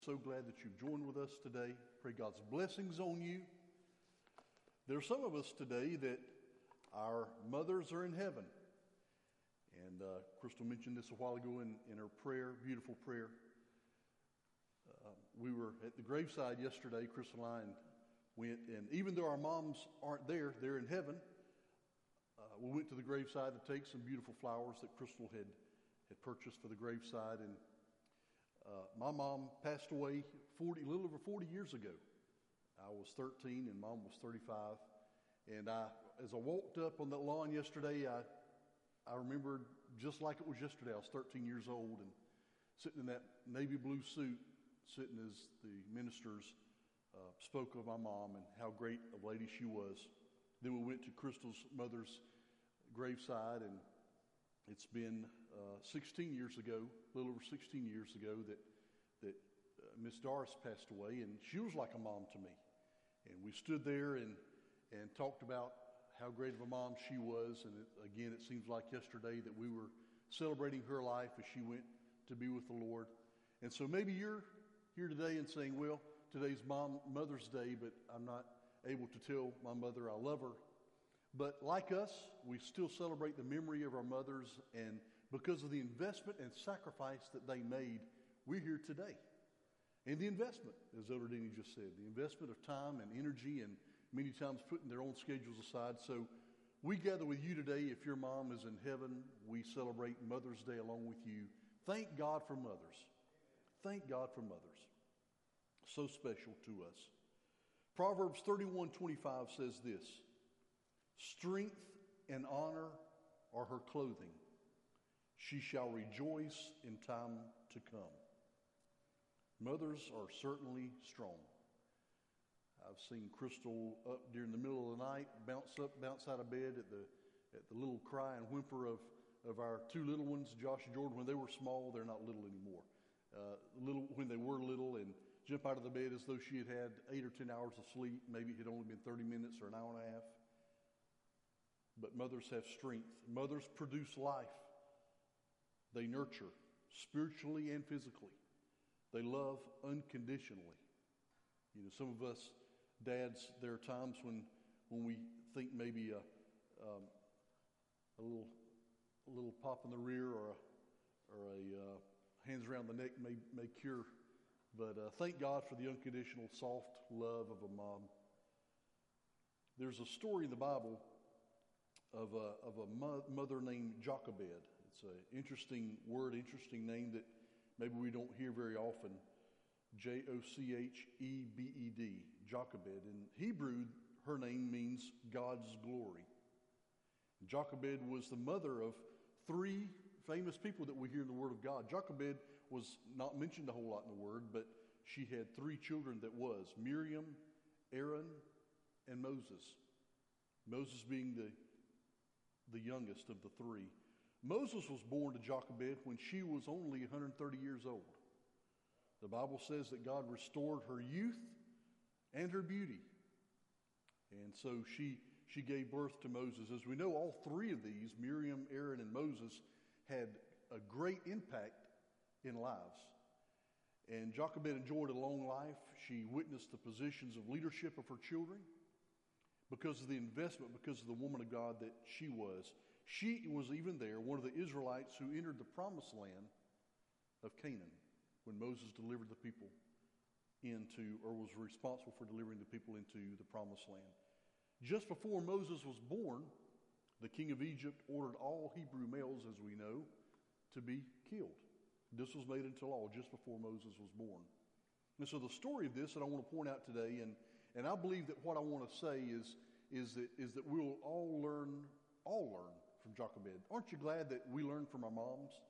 So glad that you've joined with us today. Pray God's blessings on you. There are some of us today that our mothers are in heaven. And Crystal mentioned this a while ago in her prayer, beautiful prayer. We were at the graveside yesterday, Crystal and I went, and even though our moms aren't there, they're in heaven. We went to the graveside to take some beautiful flowers that Crystal had purchased for the graveside, and my mom passed away a little over 40 years ago. I was 13 and Mom was 35. And as I walked up on that lawn yesterday, I remembered just like it was yesterday. I was 13 years old and sitting in that navy blue suit, sitting as the ministers spoke of my mom and how great a lady she was. Then we went to Crystal's mother's graveside, and it's been 16 years ago, a little over 16 years ago, that Miss Doris passed away, and she was like a mom to me. And we stood there and talked about how great of a mom she was. And again, it seems like yesterday that we were celebrating her life as she went to be with the Lord. And so maybe you're here today and saying, well, today's Mother's Day, but I'm not able to tell my mother I love her. But like us, we still celebrate the memory of our mothers, and because of the investment and sacrifice that they made, we're here today. And the investment, as Elder Denny just said, the investment of time and energy, and many times putting their own schedules aside. So we gather with you today. If your mom is in heaven, we celebrate Mother's Day along with you. Thank God for mothers. Thank God for mothers. So special to us. Proverbs 31:25 says this: strength and honor are her clothing. She shall rejoice in time to come. Mothers are certainly strong. I've seen Crystal up during the middle of the night, bounce out of bed at the little cry and whimper of our two little ones, Josh and Jordan. When they were small, they're not little anymore. When they were little, and jump out of the bed as though she had had 8 or 10 hours of sleep. Maybe it had only been 30 minutes or an hour and a half. But mothers have strength. Mothers produce life. They nurture spiritually and physically. They love unconditionally. You know, some of us dads, there are times when we think maybe a little pop in the rear or a hands around the neck may cure. But thank God for the unconditional, soft love of a mom. There's a story in the Bible of a mother named Jochebed. It's an interesting word, interesting name that maybe we don't hear very often. Jochebed, Jochebed. In Hebrew, her name means God's glory. Jochebed was the mother of 3 famous people that we hear in the Word of God. Jochebed was not mentioned a whole lot in the Word, but she had 3 children that was Miriam, Aaron, and Moses. Moses being the youngest of the 3. Moses was born to Jochebed when she was only 130 years old. The Bible says that God restored her youth and her beauty. And so she gave birth to Moses. As we know, all 3 of these, Miriam, Aaron, and Moses, had a great impact in lives. And Jochebed enjoyed a long life. She witnessed the positions of leadership of her children because of the investment, because of the woman of God that she was. She was even there, one of the Israelites who entered the promised land of Canaan when Moses delivered the people was responsible for delivering the people into the promised land. Just before Moses was born, the king of Egypt ordered all Hebrew males, as we know, to be killed. This was made into law just before Moses was born. And so the story of this that I want to point out today, and I believe that what I want to say is that we'll all learn from Jochebed. Aren't you glad that we learn from our moms?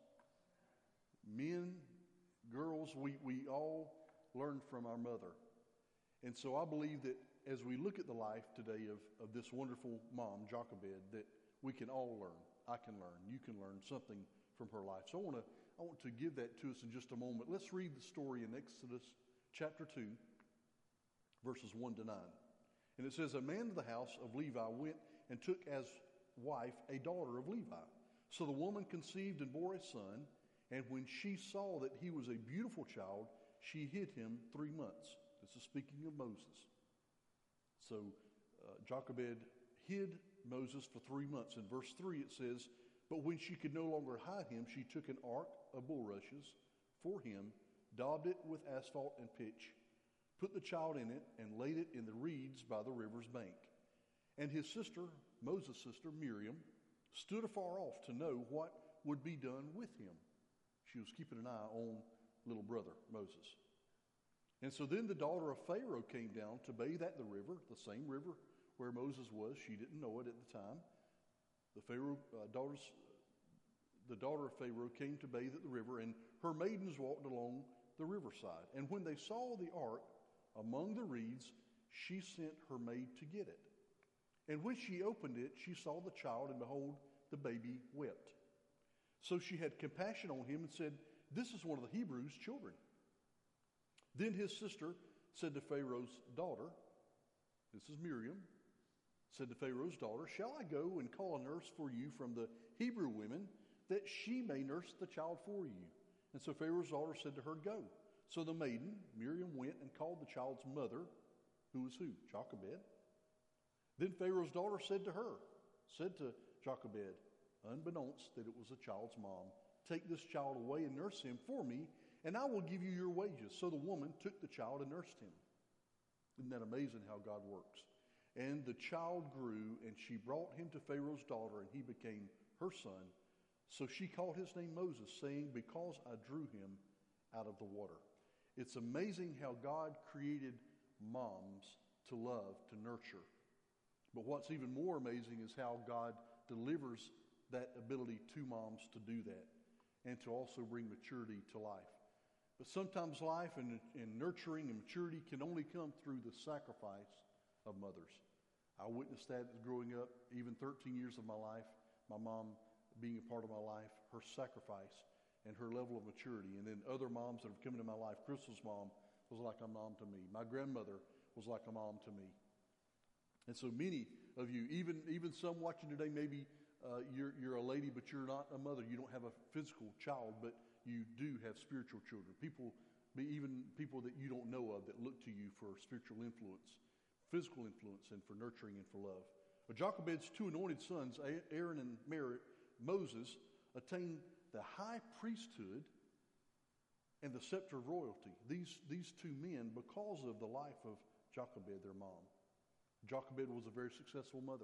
Men, girls, we all learn from our mother. And so I believe that as we look at the life today of this wonderful mom, Jochebed, that we can all learn. I can learn. You can learn something from her life. So I want to give that to us in just a moment. Let's read the story in Exodus chapter 2, verses 1 to 9. And it says, a man of the house of Levi went and took as wife a daughter of Levi. So the woman conceived and bore a son, and when she saw that he was a beautiful child, she hid him 3 months. This is speaking of Moses. So Jochebed hid Moses for 3 months. In verse 3 it says, but when she could no longer hide him, she took an ark of bulrushes for him, daubed it with asphalt and pitch, put the child in it, and laid it in the reeds by the river's bank. And his sister, Moses' sister, Miriam, stood afar off to know what would be done with him. She was keeping an eye on little brother, Moses. And so then the daughter of Pharaoh came down to bathe at the river, the same river where Moses was. She didn't know it at the time. The daughter of Pharaoh came to bathe at the river, and her maidens walked along the riverside. And when they saw the ark among the reeds, she sent her maid to get it. And when she opened it, she saw the child, and behold, the baby wept. So she had compassion on him and said, this is one of the Hebrews' children. Then his sister said to Pharaoh's daughter, this is Miriam, said to Pharaoh's daughter, shall I go and call a nurse for you from the Hebrew women, that she may nurse the child for you? And so Pharaoh's daughter said to her, go. So the maiden, Miriam, went and called the child's mother, who was who? Jochebed. Then Pharaoh's daughter said to Jochebed, unbeknownst that it was the child's mom, take this child away and nurse him for me, and I will give you your wages. So the woman took the child and nursed him. Isn't that amazing how God works? And the child grew, and she brought him to Pharaoh's daughter, and he became her son. So she called his name Moses, saying, because I drew him out of the water. It's amazing how God created moms to love, to nurture. But what's even more amazing is how God delivers that ability to moms to do that and to also bring maturity to life. But sometimes life and nurturing and maturity can only come through the sacrifice of mothers. I witnessed that growing up, even 13 years of my life, my mom being a part of my life, her sacrifice and her level of maturity. And then other moms that have come into my life. Crystal's mom was like a mom to me. My grandmother was like a mom to me. And so many of you, even some watching today, maybe you're a lady, but you're not a mother. You don't have a physical child, but you do have spiritual children. Even people that you don't know of that look to you for spiritual influence, physical influence, and for nurturing and for love. But Jochebed's two anointed sons, Aaron and Moses, attained the high priesthood and the scepter of royalty. These two men, because of the life of Jochebed, their mom. Jochebed was a very successful mother.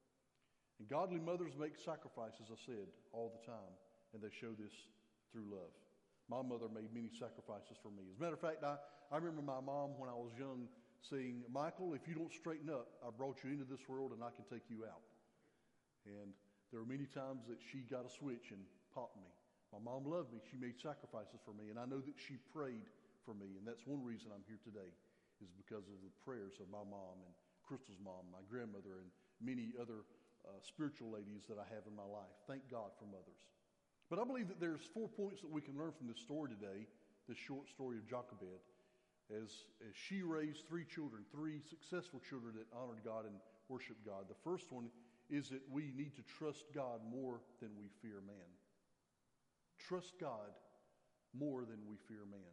And godly mothers make sacrifices, I said, all the time. And they show this through love. My mother made many sacrifices for me. As a matter of fact, I remember my mom when I was young saying, Michael, if you don't straighten up, I brought you into this world and I can take you out. And there were many times that she got a switch and popped me. My mom loved me. She made sacrifices for me. And I know that she prayed for me. And that's one reason I'm here today, is because of the prayers of my mom and Crystal's mom, my grandmother, and many other spiritual ladies that I have in my life. Thank God for mothers. But I believe that there's 4 points that we can learn from this story today, this short story of Jochebed, as she raised 3 children, 3 successful children that honored God and worshiped God. The first one is that we need to trust God more than we fear man. Trust God more than we fear man.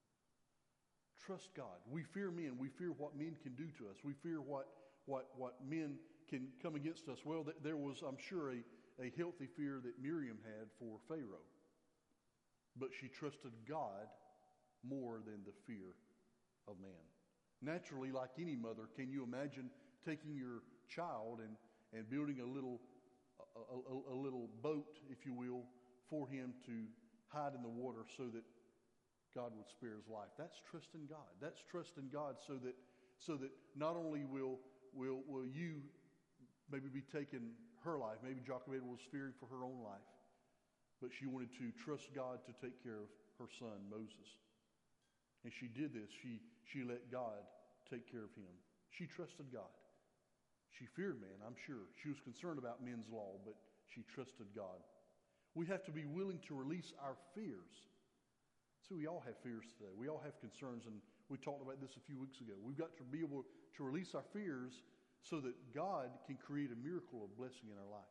Trust God. We fear men. We fear what men can do to us. We fear what men can come against us. Well, there was, I'm sure, a healthy fear that Miriam had for Pharaoh. But she trusted God more than the fear of man. Naturally, like any mother, can you imagine taking your child and building a little boat, if you will, for him to hide in the water so that God would spare his life? That's trusting God. That's trusting God so that not only will you maybe be taking her life, maybe Jochebed was fearing for her own life, but she wanted to trust God to take care of her son, Moses. And she did this. She let God take care of him. She trusted God. She feared man, I'm sure. She was concerned about men's law, but she trusted God. We have to be willing to release our fears. So we all have fears today. We all have concerns, and we talked about this a few weeks ago. We've got to be able to release our fears so that God can create a miracle of blessing in our life.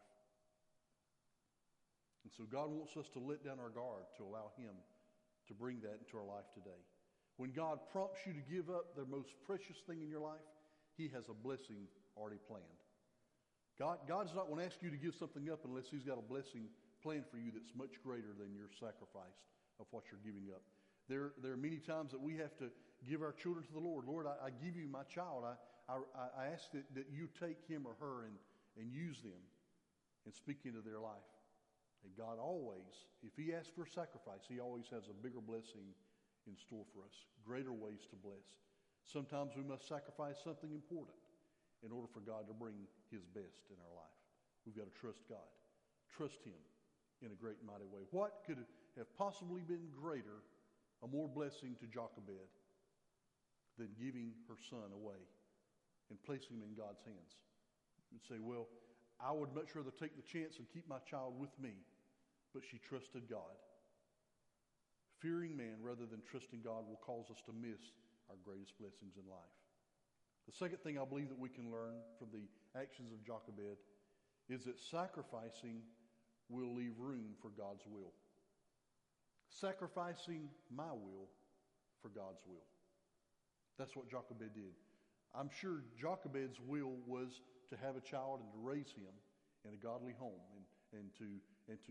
And so God wants us to let down our guard to allow him to bring that into our life today. When God prompts you to give up the most precious thing in your life, He has a blessing already planned. God's not going to ask you to give something up unless He's got a blessing planned for you that's much greater than your sacrifice of what you're giving up. There are many times that we have to give our children to the Lord. Lord, I give you my child. I ask that you take him or her and use them and speak into their life. And God always, if He asks for a sacrifice, He always has a bigger blessing in store for us, greater ways to bless. Sometimes we must sacrifice something important in order for God to bring His best in our life. We've got to trust God. Trust Him in a great and mighty way. What could have possibly been greater, a more blessing to Jochebed than giving her son away and placing him in God's hands? You'd say, well, I would much rather take the chance and keep my child with me. But she trusted God. Fearing man rather than trusting God will cause us to miss our greatest blessings in life. The second thing I believe that we can learn from the actions of Jochebed is that sacrificing will leave room for God's will. Sacrificing my will for God's will. That's what Jochebed did. I'm sure Jochebed's will was to have a child and to raise him in a godly home and to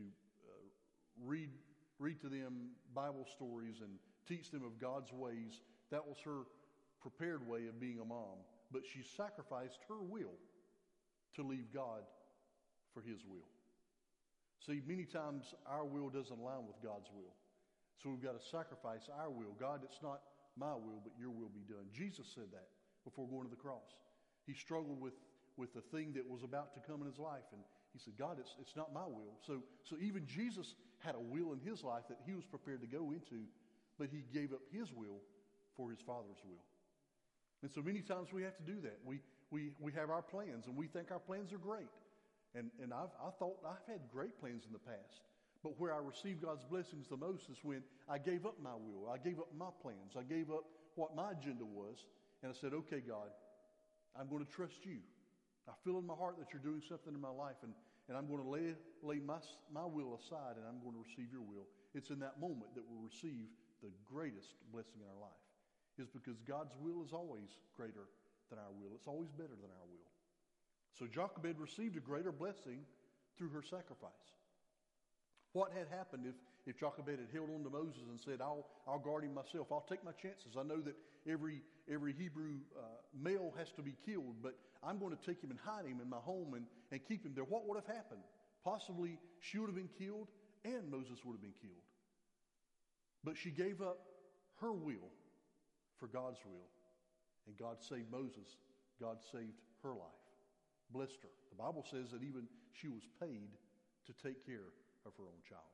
read to them Bible stories and teach them of God's ways. That was her prepared way of being a mom. But she sacrificed her will to leave God for His will. See, many times our will doesn't align with God's will. So we've got to sacrifice our will. God, it's not my will, but your will be done. Jesus said that before going to the cross. He struggled with the thing that was about to come in his life. And he said, God, it's not my will. So even Jesus had a will in his life that he was prepared to go into, but he gave up his will for his Father's will. And so many times we have to do that. We have our plans, and we think our plans are great. And I thought I've had great plans in the past. But where I received God's blessings the most is when I gave up my will. I gave up my plans. I gave up what my agenda was. And I said, okay, God, I'm going to trust you. I feel in my heart that you're doing something in my life, and I'm going to lay my will aside, and I'm going to receive your will. It's in that moment that we'll receive the greatest blessing in our life. Is because God's will is always greater than our will. It's always better than our will. So Jochebed received a greater blessing through her sacrifice. What had happened if Jochebed had held on to Moses and said, I'll guard him myself. I'll take my chances. I know that every Hebrew male has to be killed, but I'm going to take him and hide him in my home and keep him there. What would have happened? Possibly she would have been killed and Moses would have been killed. But she gave up her will for God's will. And God saved Moses. God saved her life. Blessed her. The Bible says that even she was paid to take care of her own child.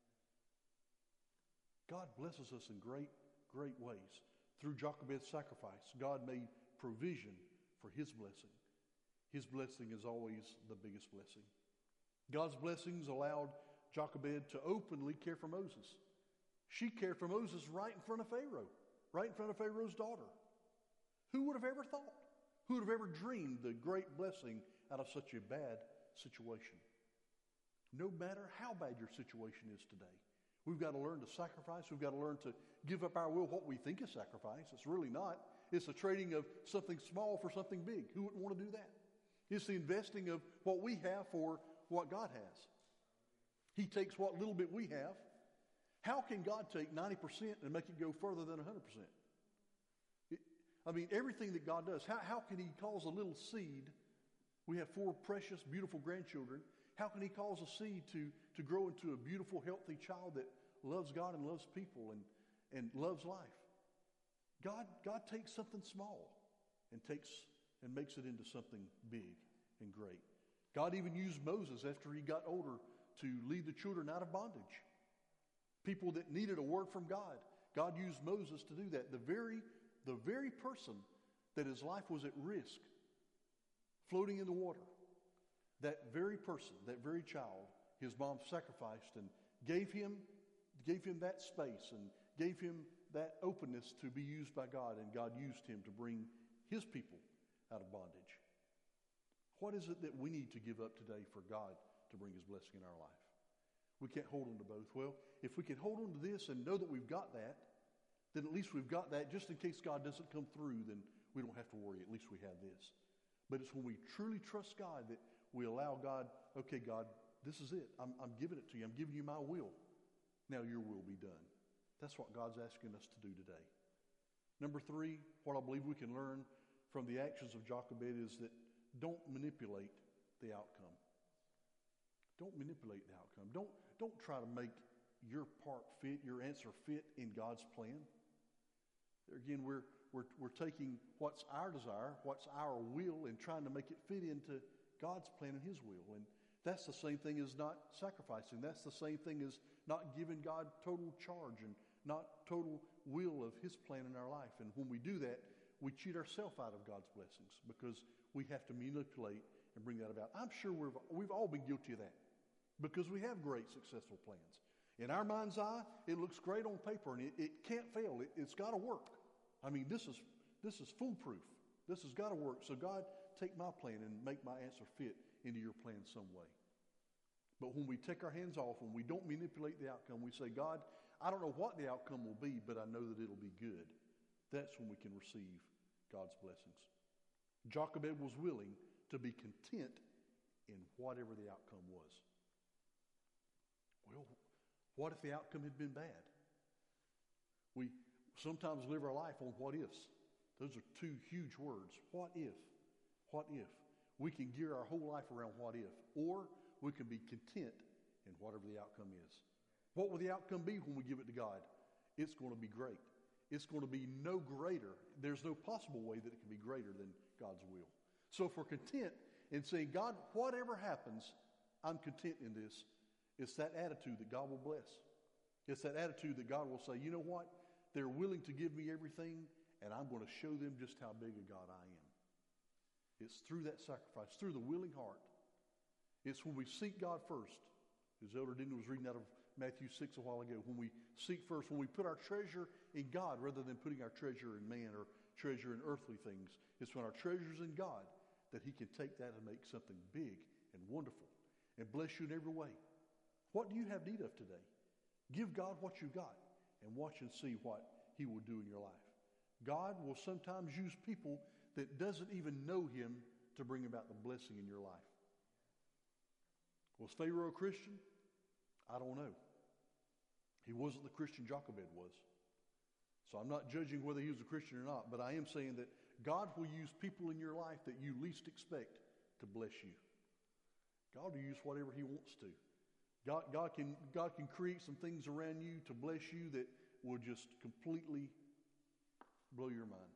God blesses us in great, great ways. Through Jochebed's sacrifice, God made provision for His blessing. His blessing is always the biggest blessing. God's blessings allowed Jochebed to openly care for Moses. She cared for Moses right in front of Pharaoh. Right in front of Pharaoh's daughter. Who would have ever thought? Who would have ever dreamed the great blessing out of such a bad situation? No matter how bad your situation is today, we've got to learn to sacrifice. We've got to learn to give up our will. What we think is sacrifice, it's really not. It's the trading of something small for something big. Who wouldn't want to do that? It's the investing of what we have for what God has. He takes what little bit we have. How can God take 90% and make it go further than 100%? Everything that God does, how can He cause a little seed? We have 4 precious, beautiful grandchildren. How can He cause a seed to grow into a beautiful, healthy child that loves God and loves people and loves life? God takes something small and makes it into something big and great. God even used Moses after he got older to lead the children out of bondage. People that needed a word from God. God used Moses to do that. The very person that his life was at risk, floating in the water, that very person, that very child, his mom sacrificed and gave him that space and gave him that openness to be used by God, and God used him to bring His people out of bondage. What is it that we need to give up today for God to bring His blessing in our life? We can't hold on to both. Well, if we can hold on to this and know that we've got that, then at least we've got that. Just in case God doesn't come through, then we don't have to worry. At least we have this. But it's when we truly trust God that we allow God, okay, God, this is it. I'm giving it to you. I'm giving you my will. Now your will be done. That's what God's asking us to do today. Number 3, what I believe we can learn from the actions of Jochebed is that don't manipulate the outcome. Don't manipulate the outcome. Don't try to make your part fit, your answer fit in God's plan. There again, we're taking what's our desire, what's our will, and trying to make it fit into God's plan and His will. And that's the same thing as not sacrificing. That's the same thing as not giving God total charge and not total will of His plan in our life. And when we do that, we cheat ourselves out of God's blessings because we have to manipulate and bring that about. I'm sure we've all been guilty of that because we have great, successful plans. In our mind's eye, it looks great on paper, and it can't fail. It's got to work. I mean, this is foolproof. This has got to work. So God, take my plan and make my answer fit into your plan some way. But when we take our hands off, when we don't manipulate the outcome, we say, God, I don't know what the outcome will be, but I know that it'll be good. That's when we can receive God's blessings. Jochebed was willing to be content in whatever the outcome was. Well, what if the outcome had been bad? We sometimes live our life on what ifs. Those are two huge words. What if? What if? We can gear our whole life around what if. Or we can be content in whatever the outcome is. What will the outcome be when we give it to God? It's going to be great. It's going to be no greater. There's no possible way that it can be greater than God's will. So if we're content in saying, God, whatever happens, I'm content in this, it's that attitude that God will bless. It's that attitude that God will say, you know what? They're willing to give me everything, and I'm going to show them just how big a God I am. It's through that sacrifice, through the willing heart. It's when we seek God first. As Elder Denton was reading out of Matthew 6 a while ago, when we seek first, when we put our treasure in God rather than putting our treasure in man or treasure in earthly things, it's when our treasure's in God that He can take that and make something big and wonderful and bless you in every way. What do you have need of today? Give God what you got and watch and see what He will do in your life. God will sometimes use people that doesn't even know Him to bring about the blessing in your life. Was Pharaoh a Christian? I don't know. He wasn't the Christian Jochebed was. So I'm not judging whether he was a Christian or not, but I am saying that God will use people in your life that you least expect to bless you. God will use whatever He wants to. God can create some things around you to bless you that will just completely blow your mind.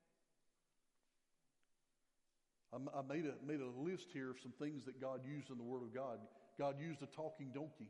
I made a list here of some things that God used in the Word of God. God used a talking donkey.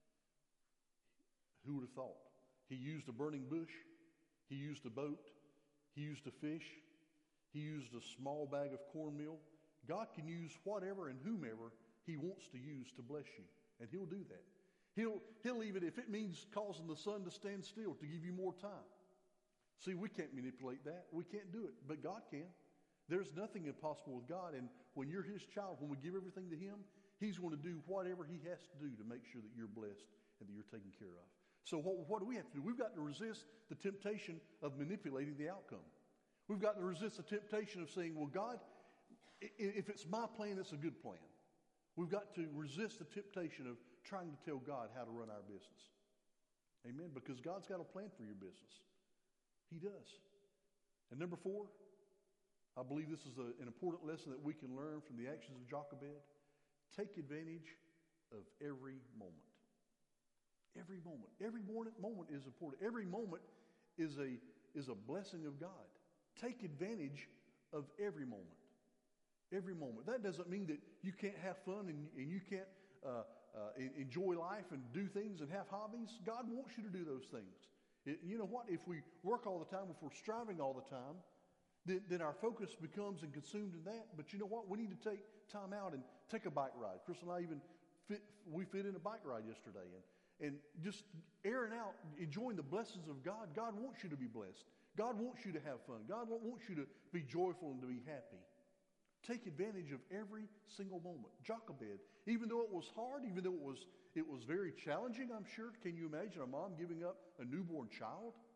Who would have thought? He used a burning bush. He used a boat. He used a fish. He used a small bag of cornmeal. God can use whatever and whomever He wants to use to bless you. And He'll do that. He'll even, if it means causing the sun to stand still to give you more time. See, we can't manipulate that. We can't do it, but God can. There's nothing impossible with God. And when you're His child, when we give everything to Him, He's going to do whatever He has to do to make sure that you're blessed and that you're taken care of. So what do we have to do? We've got to resist the temptation of manipulating the outcome. We've got to resist the temptation of saying, well, God, if it's my plan, it's a good plan. We've got to resist the temptation of trying to tell God how to run our business. Amen? Because God's got a plan for your business. He does. And number 4, I believe this is an important lesson that we can learn from the actions of Jochebed. Take advantage of every moment. Every moment. Every moment is important. Every moment is a blessing of God. Take advantage of every moment. Every moment. That doesn't mean that you can't have fun and you can't enjoy life and do things and have hobbies. God wants you to do those things. You know what? If we work all the time, if we're striving all the time, then our focus becomes and consumed in that. But you know what? We need to take time out and take a bike ride. Chris and I even fit in a bike ride yesterday and just airing out, enjoying the blessings of God. God wants you to be blessed. God wants you to have fun. God wants you to be joyful and to be happy. Take advantage of every single moment. Jochebed, even though it was hard, even though it was very challenging, I'm sure. Can you imagine a mom giving up a newborn child?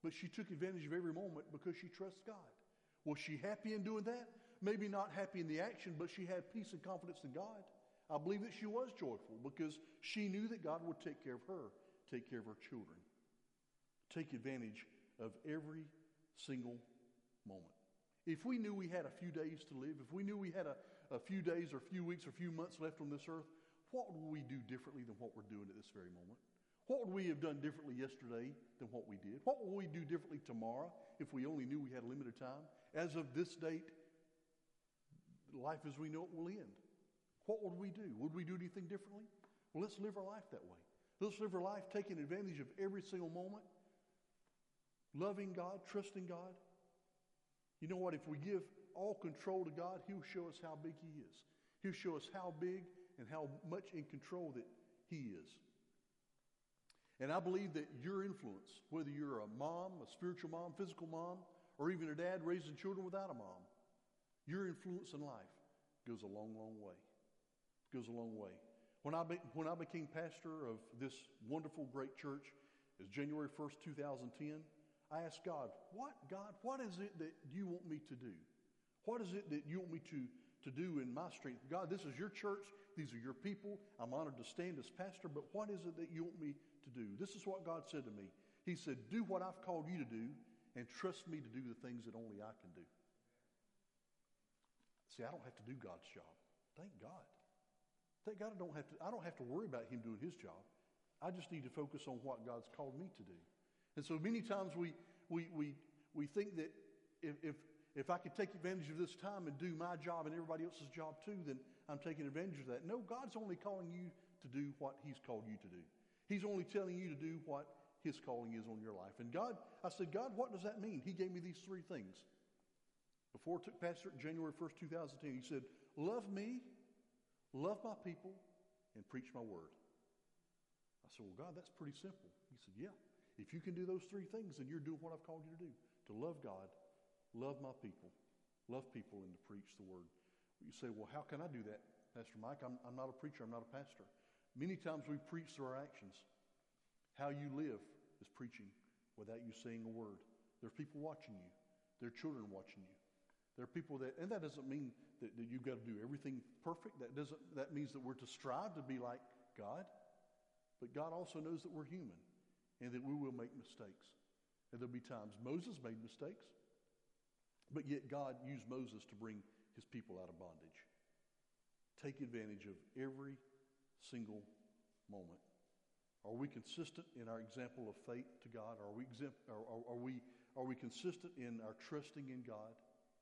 but she took advantage of every moment because she trusts God. Was she happy in doing that? Maybe not happy in the action, but she had peace and confidence in God. I believe that she was joyful because she knew that God would take care of her, take care of her children. Take advantage of every single moment. If we knew we had a few days to live, if we knew we had a few days or a few weeks or a few months left on this earth, what would we do differently than what we're doing at this very moment? What would we have done differently yesterday than what we did? What would we do differently tomorrow if we only knew we had a limited time? As of this date, life as we know it will end. What would we do? Would we do anything differently? Well, let's live our life that way. Let's live our life taking advantage of every single moment, loving God, trusting God. You know what? If we give all control to God, He'll show us how big He is. He'll show us how big and how much in control that He is. And I believe that your influence, whether you're a mom, a spiritual mom, physical mom, or even a dad raising children without a mom, your influence in life goes a long, long way. Goes a long way. When I became pastor of this wonderful, great church, it was January 1st, 2010, I asked God, what is it that you want me to do? What is it that you want me to do in my strength? God, this is your church. These are your people. I'm honored to stand as pastor, but what is it that you want me to do? This is what God said to me. He said, do what I've called you to do and trust me to do the things that only I can do. See, I don't have to do God's job. Thank God. Thank God I don't have to worry about Him doing His job. I just need to focus on what God's called me to do. And so many times we think that if I could take advantage of this time and do my job and everybody else's job too, then I'm taking advantage of that. No, God's only calling you to do what He's called you to do. He's only telling you to do what His calling is on your life. And I said, God, what does that mean? He gave me these three things. Before I took pastor January 1st, 2010, He said, love me, love my people, and preach my word. I said, well, God, that's pretty simple. He said, yeah. If you can do those three things, then you're doing what I've called you to do. To love God, love my people, love people, and to preach the word. You say, well, how can I do that, Pastor Mike? I'm not a preacher. I'm not a pastor. Many times we preach through our actions. How you live is preaching without you saying a word. There are people watching you. There are children watching you. There are people and that doesn't mean that you've got to do everything perfect. That means that we're to strive to be like God. But God also knows that we're human and that we will make mistakes. And there'll be times Moses made mistakes, but yet God used Moses to bring His people out of bondage. Take advantage of every single moment. Are we consistent in our example of faith to God? Are we consistent in our trusting in God?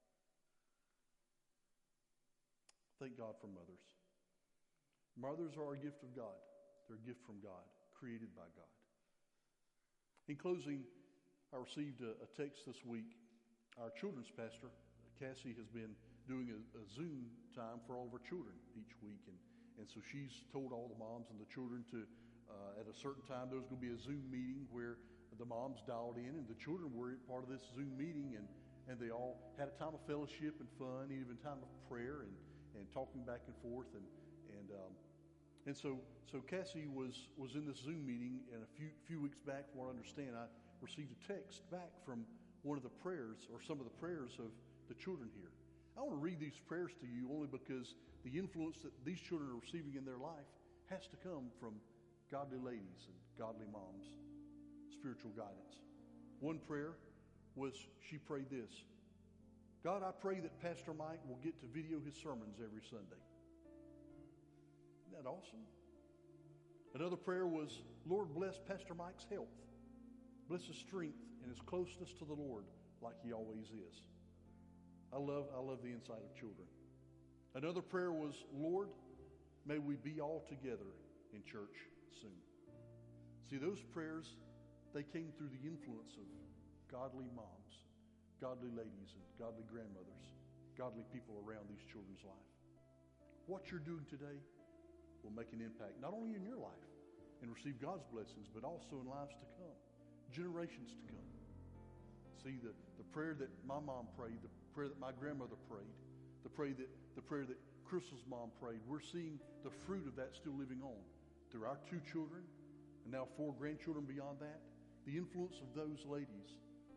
Thank God for mothers. Mothers are a gift of God. They're a gift from God, created by God. In closing, I received a text this week. Our children's pastor, Cassie, has been doing a Zoom time for all of her children each week. And so she's told all the moms and the children to, at a certain time, there was going to be a Zoom meeting where the moms dialed in and the children were part of this Zoom meeting. And they all had a time of fellowship and fun, even time of prayer and talking back and forth. And so Cassie was in this Zoom meeting, and a few weeks back, from what I understand, I received a text back from one of the prayers, or some of the prayers of the children here. I want to read these prayers to you only because the influence that these children are receiving in their life has to come from godly ladies and godly moms, spiritual guidance. One prayer was, she prayed this: God, I pray that Pastor Mike will get to video his sermons every Sunday. Isn't that awesome? Another prayer was, Lord, bless Pastor Mike's health. Bless his strength and his closeness to the Lord like he always is. I love the insight of children. Another prayer was, Lord, may we be all together in church soon. See, those prayers, they came through the influence of godly moms, godly ladies, and godly grandmothers, godly people around these children's life. What you're doing today will make an impact, not only in your life and receive God's blessings, but also in lives to come, generations to come. See, the prayer that my mom prayed, the prayer that my grandmother prayed, the prayer that Crystal's mom prayed, we're seeing the fruit of that still living on through our 2 children and now 4 grandchildren beyond that. The influence of those ladies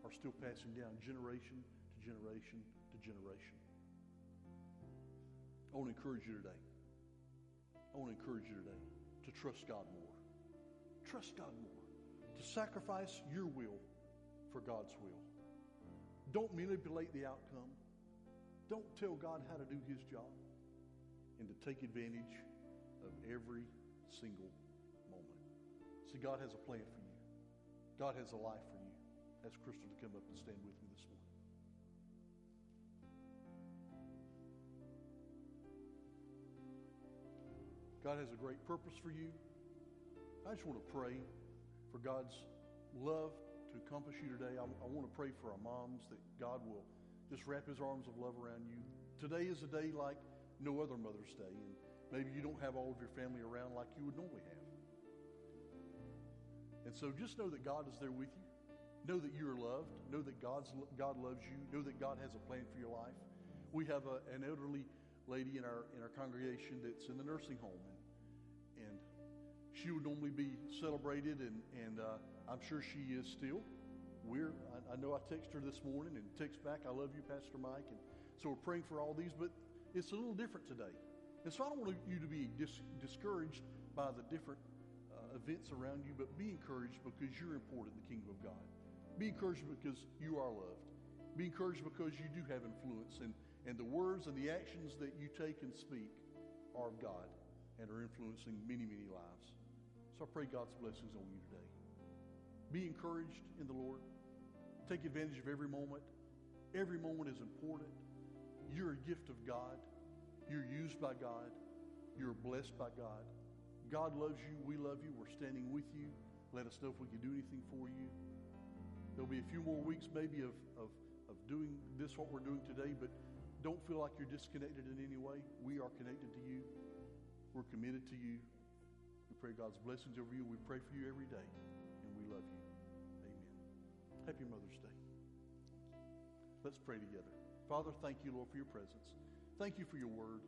are still passing down generation to generation to generation. I want to encourage you today. To trust God more. Trust God more. To sacrifice your will for God's will. Don't manipulate the outcome. Don't tell God how to do His job. And to take advantage of every single moment. See, God has a plan for you. God has a life for you. Ask Crystal to come up and stand with me this morning. God has a great purpose for you. I just want to pray for God's love to encompass you today. I want to pray for our moms that God will just wrap His arms of love around you. Today is a day like no other Mother's Day, and maybe you don't have all of your family around like you would normally have. And so just know that God is there with you. Know that you're loved. Know that God loves you. Know that God has a plan for your life. We have an elderly lady in our congregation that's in the nursing home, and she would normally be celebrated, and I'm sure she is still. I know I texted her this morning and text back, I love you, Pastor Mike, and so we're praying for all these, but it's a little different today. And so I don't want you to be discouraged by the different events around you, but be encouraged because you're important in the kingdom of God. Be encouraged because you are loved. Be encouraged because you do have influence, and the words and the actions that you take and speak are of God and are influencing many, many lives. So I pray God's blessings on you today. Be encouraged in the Lord. Take advantage of every moment. Every moment is important. You're a gift of God. You're used by God. You're blessed by God. God loves you. We love you. We're standing with you. Let us know if we can do anything for you. There'll be a few more weeks maybe of doing this, what we're doing today, but don't feel like you're disconnected in any way. We are connected to you. We're committed to you. We pray God's blessings over you. We pray for you every day, and we love you. Amen. Happy Mother's Day. Let's pray together. Father, thank you, Lord, for your presence. Thank you for your word.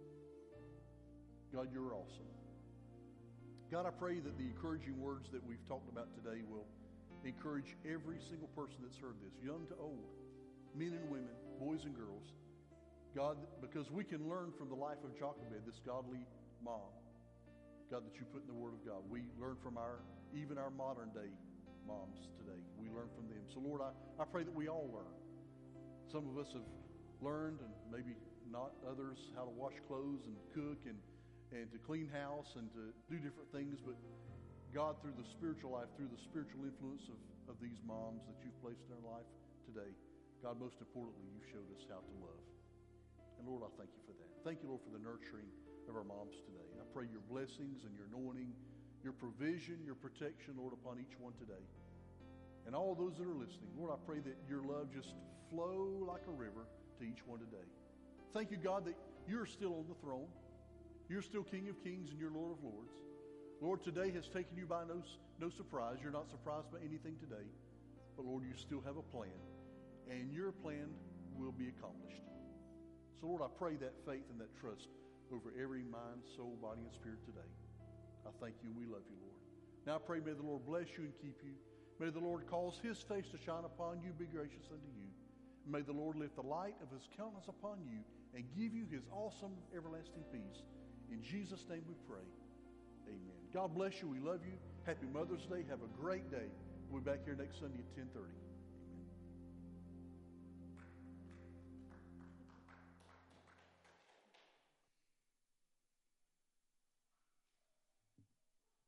God, you're awesome. God, I pray that the encouraging words that we've talked about today will encourage every single person that's heard this, young to old, men and women, boys and girls. God, because we can learn from the life of Jochebed, this godly mom, God, that you put in the Word of God. We learn from even our modern day moms today. We learn from them. So Lord, I pray that we all learn. Some of us have learned, and maybe not others, how to wash clothes and cook and to clean house and to do different things. But God, through the spiritual life, through the spiritual influence of these moms that you've placed in our life today, God, most importantly, you showed us how to love. And Lord, I thank you for that. Thank you, Lord, for the nurturing of our moms today. And I pray your blessings and your anointing, your provision, your protection, Lord, upon each one today. And all those that are listening, Lord, I pray that your love just flow like a river to each one today. Thank you, God, that you're still on the throne. You're still King of Kings and you're Lord of Lords. Lord, today has taken you by no surprise. You're not surprised by anything today. But Lord, you still have a plan. And your plan will be accomplished. So Lord, I pray that faith and that trust over every mind, soul, body, and spirit today. I thank you and we love you, Lord. Now I pray, may the Lord bless you and keep you. May the Lord cause his face to shine upon you, be gracious unto you. May the Lord lift the light of his countenance upon you and give you his awesome, everlasting peace. In Jesus' name we pray. Amen. God bless you. We love you. Happy Mother's Day. Have a great day. We'll be back here next Sunday at 10:30.